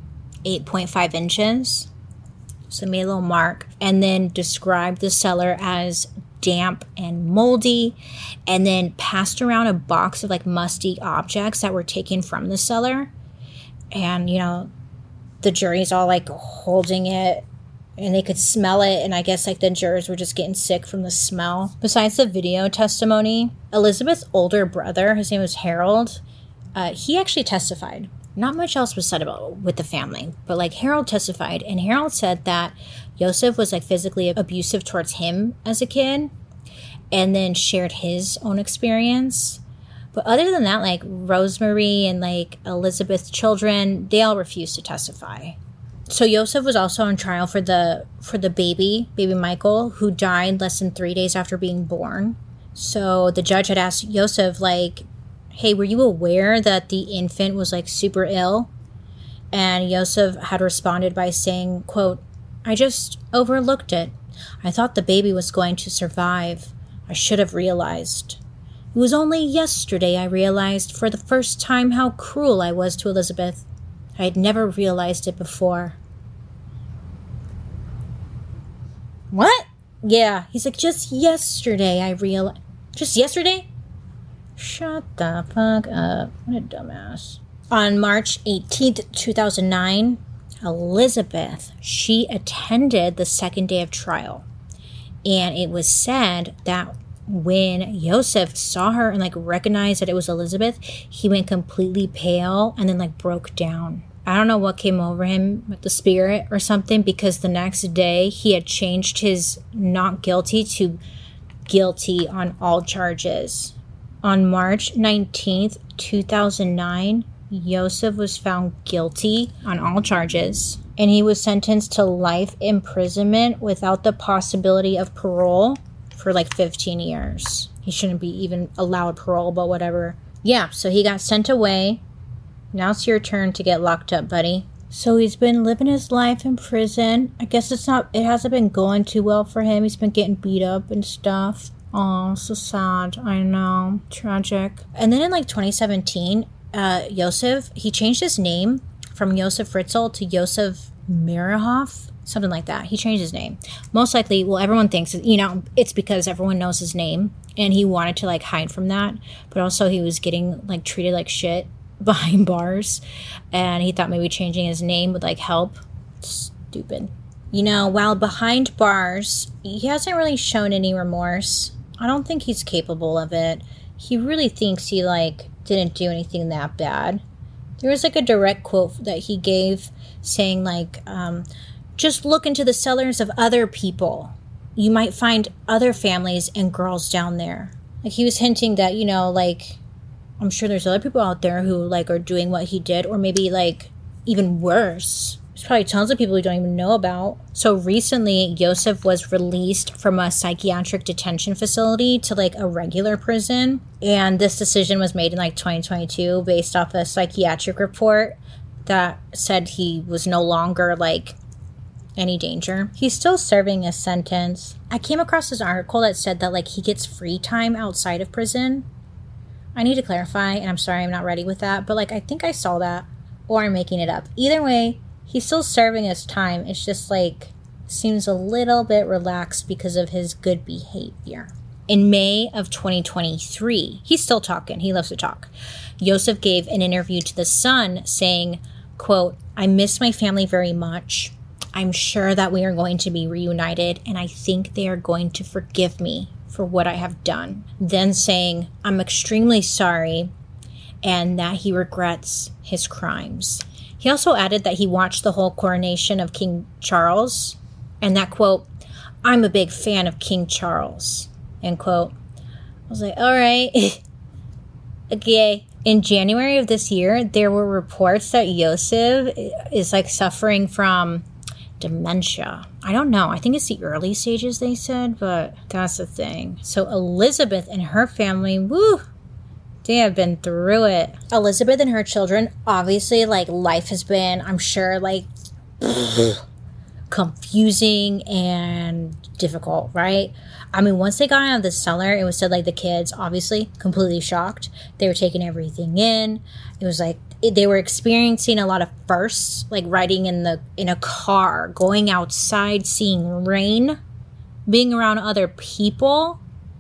8.5 inches. So made a little mark and then described the cellar as damp and moldy, and then passed around a box of like musty objects that were taken from the cellar. And, you know, the jury's all like holding it and they could smell it. And I guess like the jurors were just getting sick from the smell. Besides the video testimony, Elizabeth's older brother, his name was Harold, he actually testified. Not much else was said about with the family, but like Harold testified, and Harold said that Yosef was like physically abusive towards him as a kid, and then shared his own experience. But other than that, like Rosemary and like Elizabeth's children, they all refused to testify. So Yosef was also on trial for the baby Michael, who died less than 3 days after being born. So the judge had asked Yosef like, hey, were you aware that the infant was like super ill? And Yosef had responded by saying, quote, I just overlooked it. I thought the baby was going to survive. I should have realized. It was only yesterday I realized for the first time how cruel I was to Elizabeth. I had never realized it before. What? Yeah, he's like, just yesterday I realized. Just yesterday? Shut the fuck up. What a dumbass. On March 18th, 2009, Elizabeth, she attended the second day of trial. And it was said that when Yosef saw her and like recognized that it was Elizabeth, he went completely pale and then like broke down. I don't know what came over him with the spirit or something, because the next day he had changed his not guilty to guilty on all charges. On March 19th, 2009, Yosef was found guilty on all charges, and he was sentenced to life imprisonment without the possibility of parole for like 15 years. He shouldn't be even allowed parole, but whatever. Yeah, so he got sent away. Now it's your turn to get locked up, buddy. So he's been living his life in prison. I guess it hasn't been going too well for him. He's been getting beat up and stuff. Oh, so sad. I know. Tragic. And then in like 2017, Yosef, he changed his name from Yosef Fritzl to Yosef Mirahoff. Something like that. He changed his name. Most likely, well, everyone thinks, you know, it's because everyone knows his name. And he wanted to like hide from that. But also he was getting like treated like shit behind bars. And he thought maybe changing his name would like help. Stupid. You know, while behind bars, he hasn't really shown any remorse. I don't think he's capable of it. He really thinks he, like, didn't do anything that bad. There was, like, a direct quote that he gave saying, like, just look into the cellars of other people. You might find other families and girls down there. Like, he was hinting that, you know, like, I'm sure there's other people out there who, like, are doing what he did, or maybe, like, even worse. There's probably tons of people who don't even know about. So recently, Yosef was released from a psychiatric detention facility to like a regular prison. And this decision was made in like 2022 based off a psychiatric report that said he was no longer like any danger. He's still serving a sentence. I came across this article that said that like he gets free time outside of prison. I need to clarify, and I'm sorry I'm not ready with that, but like I think I saw that, or I'm making it up. Either way, he's still serving his time. It's just like seems a little bit relaxed because of his good behavior. In May of 2023, he's still talking. He loves to talk. Yosef gave an interview to The Sun saying, quote, "I miss my family very much. I'm sure that we are going to be reunited, and I think they are going to forgive me for what I have done." Then saying, "I'm extremely sorry," and that he regrets his crimes. He also added that he watched the whole coronation of King Charles, and that, quote, "I'm a big fan of King Charles," end quote. I was like, all right. Okay. In January of this year, there were reports that Yosef is like suffering from dementia. I don't know. I think it's the early stages, they said, but that's the thing. So Elizabeth and her family, woo, they have been through it. Elizabeth and her children, obviously, like, life has been, I'm sure, like, confusing and difficult, right? I mean, once they got out of the cellar, it was said, like, the kids, obviously, completely shocked. They were taking everything in. It was like, they were experiencing a lot of firsts, like riding in a car, going outside, seeing rain, being around other people.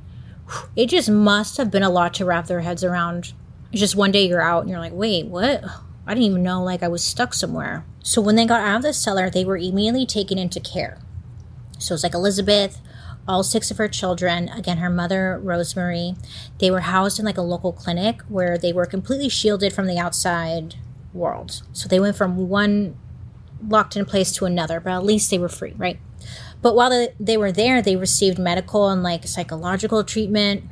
It just must have been a lot to wrap their heads around. It's just one day you're out and you're like, wait, what? I didn't even know, like, I was stuck somewhere. So when they got out of the cellar, they were immediately taken into care. So it's like Elizabeth, all 6 of her children, again, her mother, Rosemary, they were housed in like a local clinic where they were completely shielded from the outside world. So they went from one locked in place to another, but at least they were free, right? But while they were there, they received medical and like psychological treatment.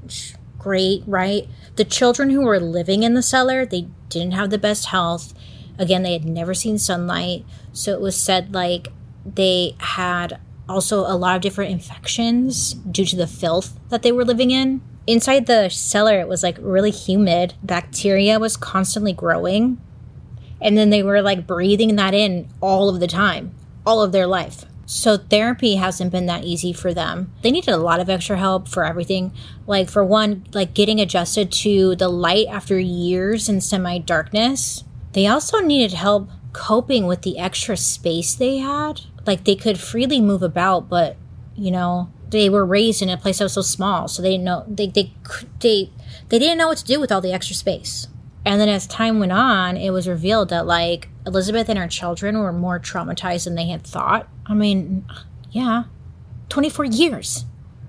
Great, right? The children who were living in the cellar, they didn't have the best health. Again, they had never seen sunlight. So it was said like they had also a lot of different infections due to the filth that they were living in. Inside the cellar, it was like really humid. Bacteria was constantly growing. And then they were like breathing that in all of the time, all of their life. So therapy hasn't been that easy for them. They needed a lot of extra help for everything. Like for one, like getting adjusted to the light after years in semi-darkness. They also needed help coping with the extra space they had. Like they could freely move about, but you know, they were raised in a place that was so small, so they didn't know they didn't know what to do with all the extra space. And then as time went on, it was revealed that like Elizabeth and her children were more traumatized than they had thought. I mean, yeah, 24 years.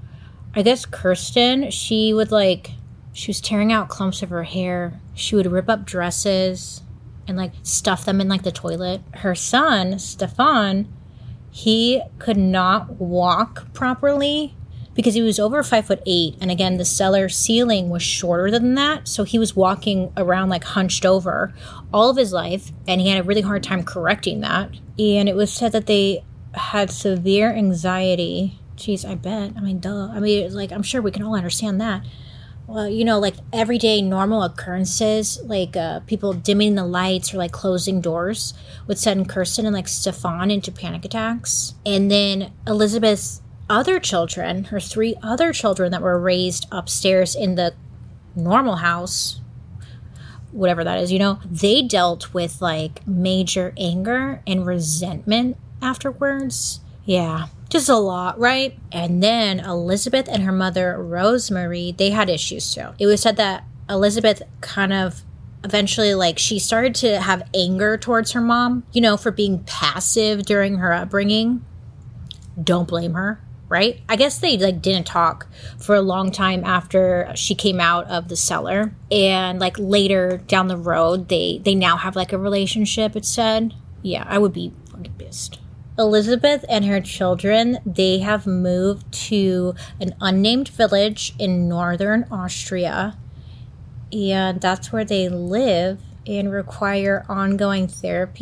I guess Kirsten, she was tearing out clumps of her hair. She would rip up dresses and like stuff them in like the toilet. Her son, Stefan, he could not walk properly because he was over 5'8". And again, the cellar ceiling was shorter than that. So he was walking around like hunched over all of his life. And he had a really hard time correcting that. And it was said that they had severe anxiety. Jeez, I bet. I mean, duh. I mean, like, I'm sure we can all understand that. Well, you know, like everyday normal occurrences, like people dimming the lights or like closing doors would send Kirsten and like Stefan into panic attacks. And then Elizabeth's other children, her 3 other children that were raised upstairs in the normal house, whatever that is, you know, they dealt with like major anger and resentment afterwards. Yeah. Just a lot, right? And then Elizabeth and her mother, Rosemary, they had issues too. It was said that Elizabeth kind of eventually, like, she started to have anger towards her mom, you know, for being passive during her upbringing. Don't blame her, right? I guess they, like, didn't talk for a long time after she came out of the cellar. And, like, later down the road, they now have, like, a relationship, it said. Yeah, I would be fucking pissed. Elizabeth and her children, they have moved to an unnamed village in northern Austria, and that's where they live and require ongoing therapy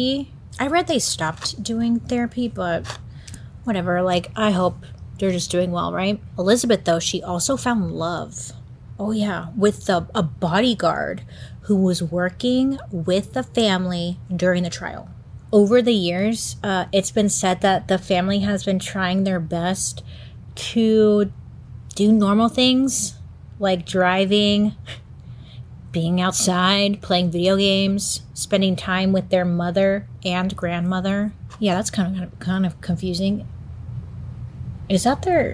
I read they stopped doing therapy, but whatever. Like, I hope they're just doing well, right? Elizabeth, though, she also found love. Oh, yeah, with a bodyguard who was working with the family during the trial. Over the years, it's been said that the family has been trying their best to do normal things like driving, being outside, playing video games, spending time with their mother and grandmother. Yeah, that's kind of confusing. Is that their...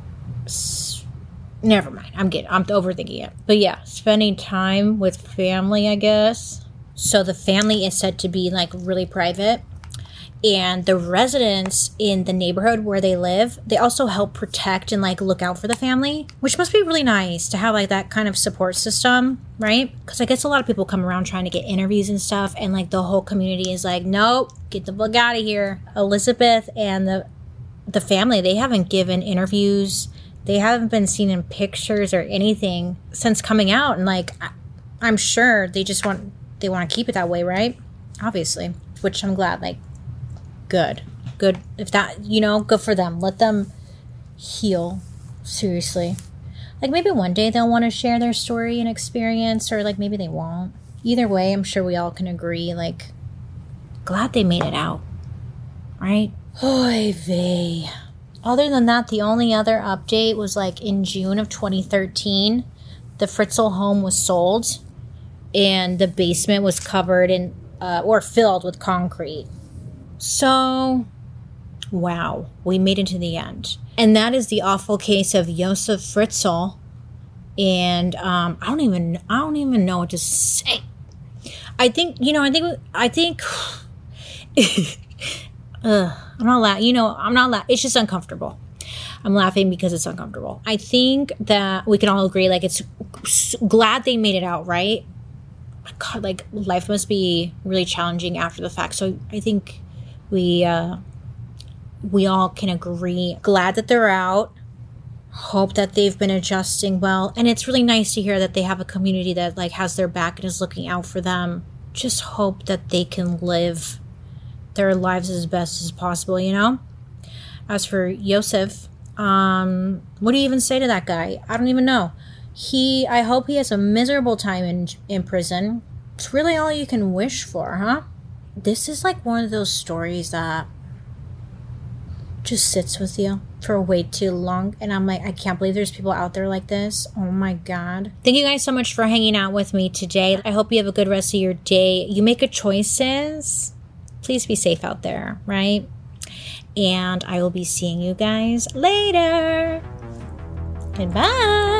Never mind. I'm overthinking it. But yeah, spending time with family, I guess. So the family is said to be like really private. And the residents in the neighborhood where they live, they also help protect and like look out for the family, which must be really nice to have like that kind of support system, right? Because I guess a lot of people come around trying to get interviews and stuff, and like the whole community is like, nope, get the fuck out of here. Elizabeth and the family, they haven't given interviews. They haven't been seen in pictures or anything since coming out. And like, I'm sure they want to keep it that way, right? Obviously, which I'm glad. Like, good. If that, good for them. Let them heal. Seriously. Like, maybe one day they'll want to share their story and experience, or like maybe they won't. Either way, I'm sure we all can agree, like, glad they made it out. Right? Oy vey. Other than that, the only other update was like in June of 2013, the Fritzl home was sold and the basement was covered in or filled with concrete. So, wow, we made it to the end. And that is the awful case of Josef Fritzl. And I don't even know what to say. I think I'm not laughing. I'm not laughing. It's just uncomfortable. I'm laughing because it's uncomfortable. I think that we can all agree, like, it's glad they made it out, right? God, like, life must be really challenging after the fact. So I think we all can agree. Glad that they're out. Hope that they've been adjusting well. And it's really nice to hear that they have a community that, like, has their back and is looking out for them. Just hope that they can live their lives as best as possible, As for Josef, what do you even say to that guy? I don't even know. I hope he has a miserable time in prison. It's really all you can wish for, huh? This is like one of those stories that just sits with you for way too long. And I'm like, I can't believe there's people out there like this. Oh my God. Thank you guys so much for hanging out with me today. I hope you have a good rest of your day. You make good choices. Please be safe out there, right? And I will be seeing you guys later. Goodbye.